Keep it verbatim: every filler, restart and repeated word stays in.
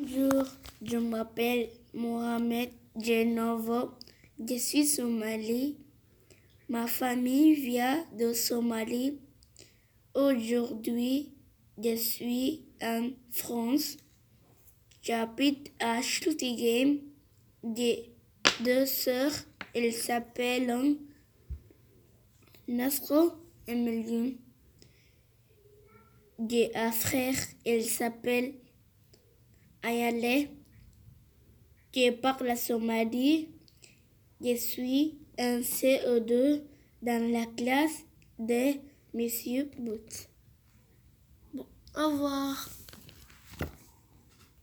Bonjour, je m'appelle Mohamed Genovo, je suis Somali. Ma famille vient de Somalie. Aujourd'hui, je suis en France. J'habite à Schultigheim. J'ai deux sœurs, elles s'appellent Nasro et Meline. J'ai un frère, il s'appelle Ayale. Je parle Somalie. Je suis en C E deux dans la classe de Monsieur Booth. Bon, au revoir.